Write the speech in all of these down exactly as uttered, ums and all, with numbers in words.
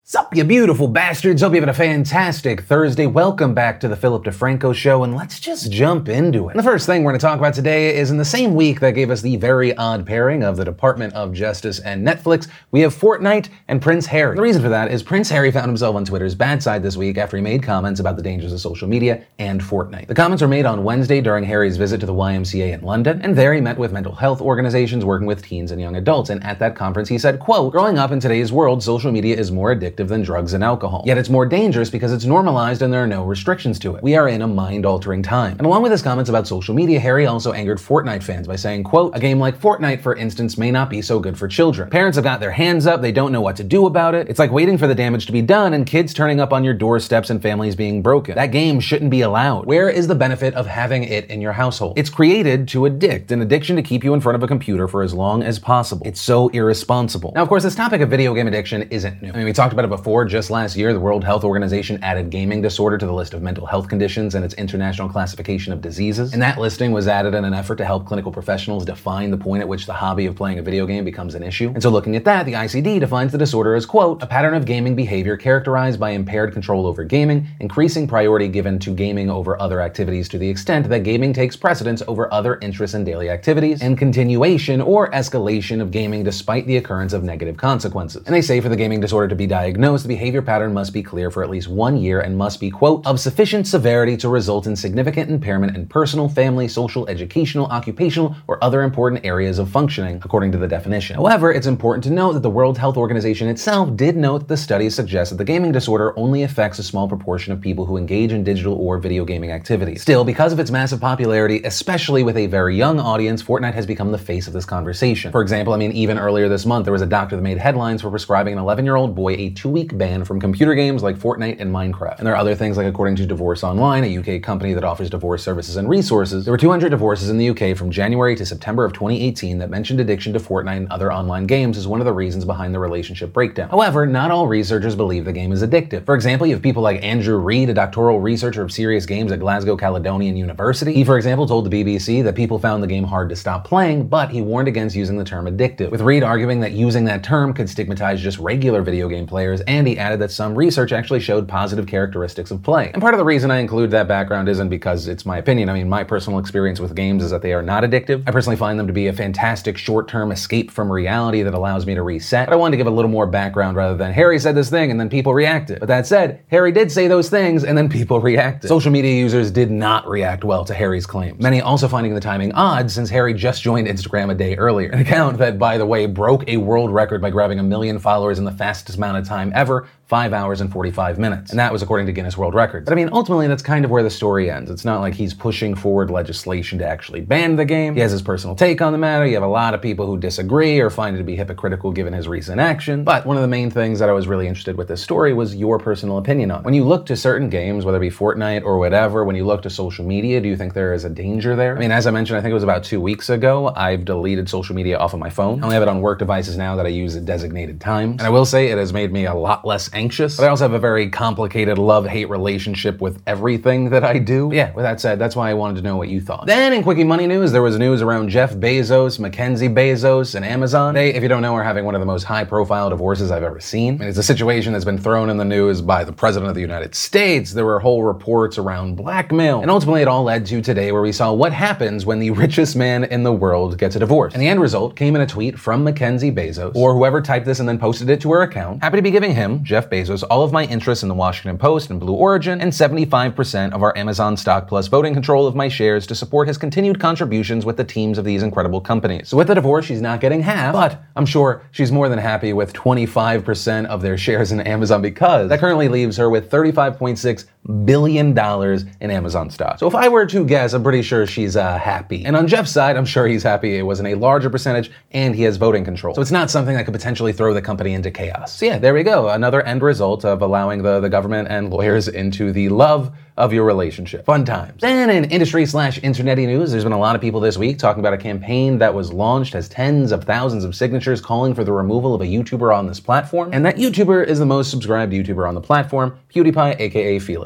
Sup, you beautiful bastards. Hope you're having a fantastic Thursday. Welcome back to the Philip DeFranco Show, and let's just jump into it. And the first thing we're going to talk about today is in the same week that gave us the very odd pairing of the Department of Justice and Netflix, we have Fortnite and Prince Harry. The reason for that is Prince Harry found himself on Twitter's bad side this week after he made comments about the dangers of social media and Fortnite. The comments were made on Wednesday during Harry's visit to the Y M C A in London, and there he met with mental health organizations working with teens and young adults, and at that conference he said, quote, "Growing up in today's world, social media is more addictive than drugs and alcohol. Yet it's more dangerous because it's normalized and there are no restrictions to it. We are in a mind-altering time." And along with his comments about social media, Harry also angered Fortnite fans by saying, quote, "A game like Fortnite, for instance, may not be so good for children. Parents have got their hands up, they don't know what to do about it. It's like waiting for the damage to be done and kids turning up on your doorsteps and families being broken. That game shouldn't be allowed. Where is the benefit of having it in your household? It's created to addict, an addiction to keep you in front of a computer for as long as possible. It's so irresponsible." Now, of course, this topic of video game addiction isn't new. I mean, we talked about it before. Just last year, the World Health Organization added gaming disorder to the list of mental health conditions in its international classification of diseases. And that listing was added in an effort to help clinical professionals define the point at which the hobby of playing a video game becomes an issue. And so looking at that, the I C D defines the disorder as, quote, "A pattern of gaming behavior characterized by impaired control over gaming, increasing priority given to gaming over other activities to the extent that gaming takes precedence over other interests and daily activities, and continuation or escalation of gaming despite the occurrence of negative consequences." And they say for the gaming disorder to be diagnosed, the behavior pattern must be clear for at least one year and must be, quote, "of sufficient severity to result in significant impairment in personal, family, social, educational, occupational, or other important areas of functioning," according to the definition. However, it's important to note that the World Health Organization itself did note that the studies suggest that the gaming disorder only affects a small proportion of people who engage in digital or video gaming activities. Still, because of its massive popularity, especially with a very young audience, Fortnite has become the face of this conversation. For example, I mean, even earlier this month, there was a doctor that made headlines for prescribing an eleven-year-old boy a two-week ban from computer games like Fortnite and Minecraft. And there are other things like, according to Divorce Online, a U K company that offers divorce services and resources, there were two hundred divorces in the U K from January to September of twenty eighteen that mentioned addiction to Fortnite and other online games as one of the reasons behind the relationship breakdown. However, not all researchers believe the game is addictive. For example, you have people like Andrew Reid, a doctoral researcher of serious games at Glasgow Caledonian University. He, for example, told the B B C that people found the game hard to stop playing, but he warned against using the term addictive, with Reid arguing that using that term could stigmatize just regular video game players, and he added that some research actually showed positive characteristics of play. And part of the reason I include that background isn't because it's my opinion. I mean, my personal experience with games is that they are not addictive. I personally find them to be a fantastic short-term escape from reality that allows me to reset. But I wanted to give a little more background rather than Harry said this thing and then people reacted. But that said, Harry did say those things and then people reacted. Social media users did not react well to Harry's claims. Many also finding the timing odd since Harry just joined Instagram a day earlier. An account that, by the way, broke a world record by grabbing a million followers in the fastest amount of time ever, five hours and forty-five minutes. And that was according to Guinness World Records. But I mean, ultimately, that's kind of where the story ends. It's not like he's pushing forward legislation to actually ban the game. He has his personal take on the matter. You have a lot of people who disagree or find it to be hypocritical given his recent action. But one of the main things that I was really interested with this story was your personal opinion on it. When you look to certain games, whether it be Fortnite or whatever, when you look to social media, do you think there is a danger there? I mean, as I mentioned, I think it was about two weeks ago, I've deleted social media off of my phone. I only have it on work devices now that I use at designated times. And I will say it has made me a lot less anxious, but I also have a very complicated love-hate relationship with everything that I do. But yeah, with that said, that's why I wanted to know what you thought. Then in Quickie Money News, there was news around Jeff Bezos, Mackenzie Bezos, and Amazon. They, if you don't know, are having one of the most high-profile divorces I've ever seen. I mean, it's a situation that's been thrown in the news by the President of the United States. There were whole reports around blackmail. And ultimately, it all led to today where we saw what happens when the richest man in the world gets a divorce. And the end result came in a tweet from Mackenzie Bezos, or whoever typed this and then posted it to her account. "Happy to be giving him, Jeff Bezos, all of my interest in the Washington Post and Blue Origin, and seventy-five percent of our Amazon stock plus voting control of my shares to support his continued contributions with the teams of these incredible companies." So with the divorce, she's not getting half, but I'm sure she's more than happy with twenty-five percent of their shares in Amazon, because that currently leaves her with thirty-five point six billion dollars in Amazon stock. So if I were to guess, I'm pretty sure she's uh, happy. And on Jeff's side, I'm sure he's happy it wasn't a larger percentage and he has voting control. So it's not something that could potentially throw the company into chaos. So yeah, there we go. Another end result of allowing the, the government and lawyers into the love of your relationship. Fun times. Then in industry slash internety news, there's been a lot of people this week talking about a campaign that was launched, has tens of thousands of signatures calling for the removal of a YouTuber on this platform. And that YouTuber is the most subscribed YouTuber on the platform, PewDiePie, aka Felix.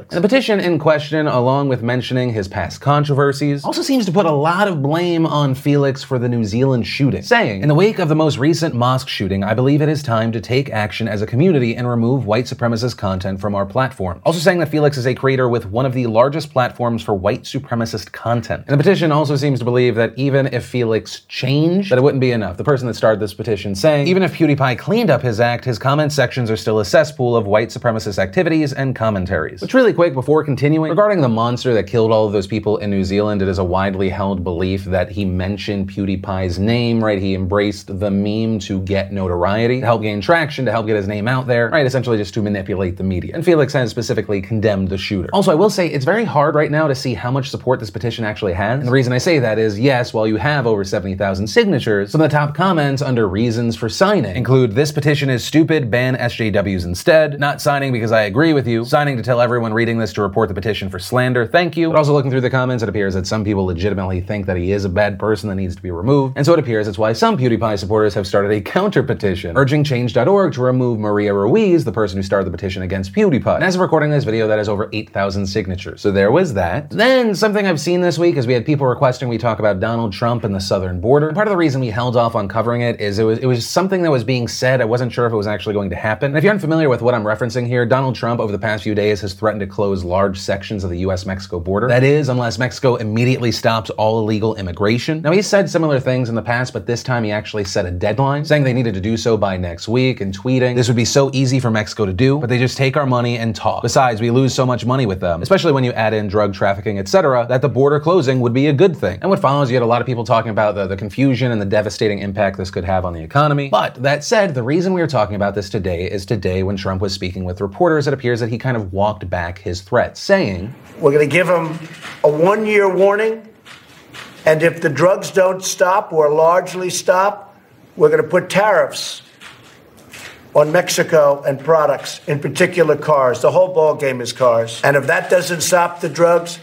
And the petition in question, along with mentioning his past controversies, also seems to put a lot of blame on Felix for the New Zealand shooting, saying, "In the wake of the most recent mosque shooting, I believe it is time to take action as a community and remove white supremacist content from our platform." Also saying that Felix is a creator with one of the largest platforms for white supremacist content. And the petition also seems to believe that even if Felix changed, that it wouldn't be enough. The person that started this petition saying, even if PewDiePie cleaned up his act, his comment sections are still a cesspool of white supremacist activities and commentaries. Which, really quick, before continuing, regarding the monster that killed all of those people in New Zealand, it is a widely held belief that he mentioned PewDiePie's name, right? He embraced the meme to get notoriety, to help gain traction, to help get his name out there, right? Essentially just to manipulate the media. And Felix has specifically condemned the shooter. Also, I will say it's very hard right now to see how much support this petition actually has. And the reason I say that is, yes, while you have over seventy thousand signatures, some of the top comments under reasons for signing include, "This petition is stupid, ban S J Ws instead," "Not signing because I agree with you," "Signing to tell everyone reading this to report the petition for slander, thank you." But also looking through the comments, it appears that some people legitimately think that he is a bad person that needs to be removed. And so it appears it's why some PewDiePie supporters have started a counter petition urging change dot org to remove Maria Ruiz, the person who started the petition against PewDiePie. And as of recording this video, that has over eight thousand signatures. So there was that. Then something I've seen this week is we had people requesting we talk about Donald Trump and the southern border. And part of the reason we held off on covering it is it was it was something that was being said. I wasn't sure if it was actually going to happen. And if you're unfamiliar with what I'm referencing here, Donald Trump over the past few days has threatened to close large sections of the U S Mexico border. That is, unless Mexico immediately stops all illegal immigration. Now, he's said similar things in the past, but this time he actually set a deadline, saying they needed to do so by next week, and tweeting, "This would be so easy for Mexico to do, but they just take our money and talk. Besides, we lose so much money with them, especially when you add in drug trafficking, et cetera, that the border closing would be a good thing." And what follows, you had a lot of people talking about the, the confusion and the devastating impact this could have on the economy. But that said, the reason we are talking about this today is today when Trump was speaking with reporters, it appears that he kind of walked back his threats, saying, "We're going to give them a one-year warning, and if the drugs don't stop or largely stop, we're going to put tariffs on Mexico and products, in particular cars. The whole ball game is cars. And if that doesn't stop the drugs,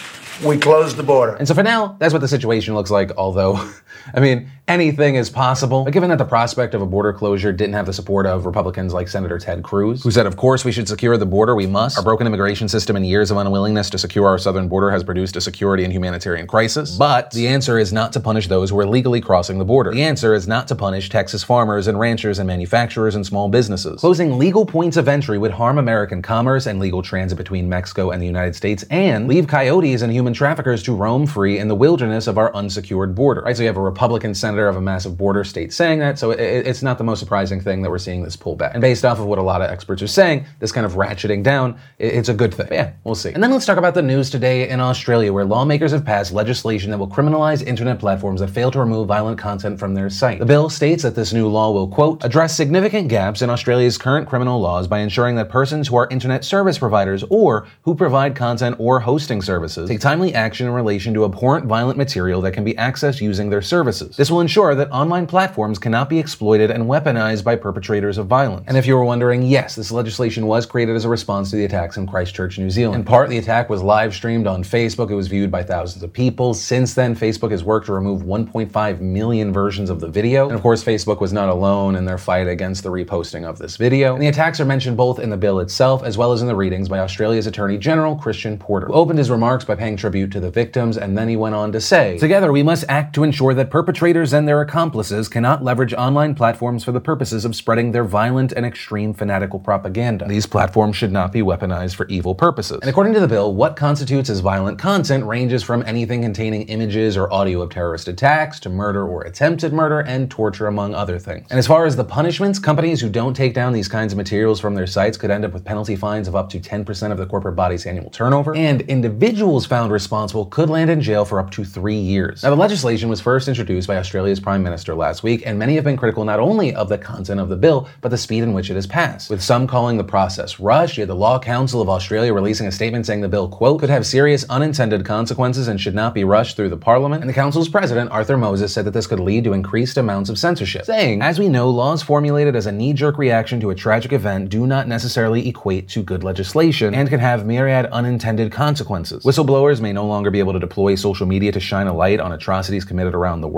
we close the border." And so for now, that's what the situation looks like, although, I mean, anything is possible. But given that the prospect of a border closure didn't have the support of Republicans like Senator Ted Cruz, who said, "Of course we should secure the border, we must. Our broken immigration system and years of unwillingness to secure our southern border has produced a security and humanitarian crisis. But the answer is not to punish those who are legally crossing the border. The answer is not to punish Texas farmers and ranchers and manufacturers and small businesses. Closing legal points of entry would harm American commerce and legal transit between Mexico and the United States and leave coyotes and human traffickers to roam free in the wilderness of our unsecured border." Right, so you have a Republican senator of a massive border state saying that, so it, it's not the most surprising thing that we're seeing this pullback. And based off of what a lot of experts are saying, this kind of ratcheting down, it, it's a good thing. But yeah, we'll see. And then let's talk about the news today in Australia, where lawmakers have passed legislation that will criminalize internet platforms that fail to remove violent content from their site. The bill states that this new law will, quote, "address significant gaps in Australia's current criminal laws by ensuring that persons who are internet service providers or who provide content or hosting services take timely action in relation to abhorrent violent material that can be accessed using their services. This will ensure that online platforms cannot be exploited and weaponized by perpetrators of violence." And if you were wondering, yes, this legislation was created as a response to the attacks in Christchurch, New Zealand. In part, the attack was live streamed on Facebook. It was viewed by thousands of people. Since then, Facebook has worked to remove one point five million versions of the video. And of course, Facebook was not alone in their fight against the reposting of this video. And the attacks are mentioned both in the bill itself as well as in the readings by Australia's Attorney General, Christian Porter, who opened his remarks by paying tribute to the victims, and then he went on to say, "Together, we must act to ensure that perpetrators and their accomplices cannot leverage online platforms for the purposes of spreading their violent and extreme fanatical propaganda. These platforms should not be weaponized for evil purposes." And according to the bill, what constitutes as violent content ranges from anything containing images or audio of terrorist attacks to murder or attempted murder and torture, among other things. And as far as the punishments, companies who don't take down these kinds of materials from their sites could end up with penalty fines of up to ten percent of the corporate body's annual turnover, and individuals found responsible could land in jail for up to three years. Now, the legislation was first introduced by Australia's Prime Minister last week, and many have been critical not only of the content of the bill, but the speed in which it has passed, with some calling the process rushed. You had the Law Council of Australia releasing a statement saying the bill, quote, "could have serious unintended consequences and should not be rushed through the parliament." And the council's president, Arthur Moses, said that this could lead to increased amounts of censorship, saying, "As we know, laws formulated as a knee-jerk reaction to a tragic event do not necessarily equate to good legislation and can have myriad unintended consequences. Whistleblowers may no longer be able to deploy social media to shine a light on atrocities committed around the world because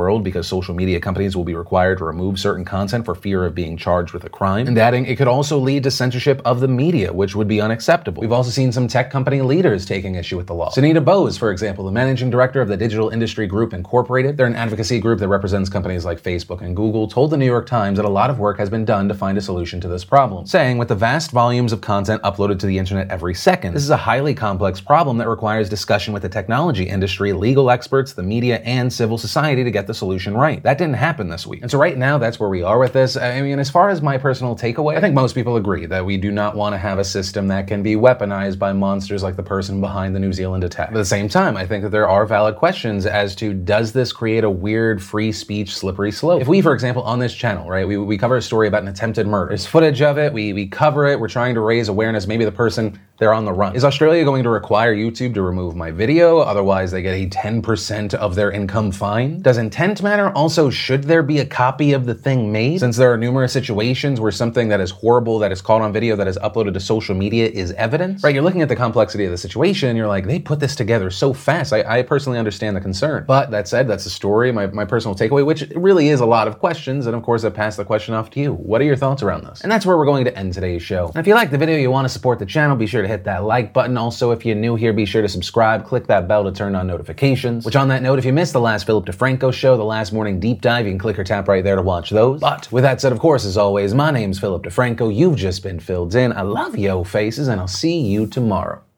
social media companies will be required to remove certain content for fear of being charged with a crime, and adding it could also lead to censorship of the media, which would be unacceptable. We've also seen some tech company leaders taking issue with the law. Sunita Bose, for example, the managing director of the Digital Industry Group Incorporated, they're an advocacy group that represents companies like Facebook and Google, told the New York Times that a lot of work has been done to find a solution to this problem, saying, with the vast volumes of content uploaded to the internet every second, this is a highly complex problem that requires discussion with the technology industry, legal experts, the media, and civil society to get the solution right. That didn't happen this week. And so right now, that's where we are with this. I mean, as far as my personal takeaway, I think most people agree that we do not want to have a system that can be weaponized by monsters like the person behind the New Zealand attack. At the same time, I think that there are valid questions as to, does this create a weird free speech slippery slope? If we, for example, on this channel, right, we, we cover a story about an attempted murder. There's footage of it, we, we cover it, we're trying to raise awareness, maybe the person, they're on the run. Is Australia going to require YouTube to remove my video? Otherwise, they get a ten percent of their income fine? Does intent matter? Also, should there be a copy of the thing made? Since there are numerous situations where something that is horrible, that is caught on video, that is uploaded to social media is evidence, right? You're looking at the complexity of the situation, and you're like, they put this together so fast. I, I personally understand the concern. But that said, that's the story, my, my personal takeaway, which really is a lot of questions. And of course, I pass the question off to you. What are your thoughts around this? And that's where we're going to end today's show. And if you like the video, you want to support the channel, be sure to hit that like button. Also, if you're new here, be sure to subscribe, click that bell to turn on notifications. Which on that note, if you missed the last Philip DeFranco show, the last morning deep dive, you can click or tap right there to watch those. But with that said, of course, as always, my name's Philip DeFranco. You've just been filled in. I love yo faces, and I'll see you tomorrow.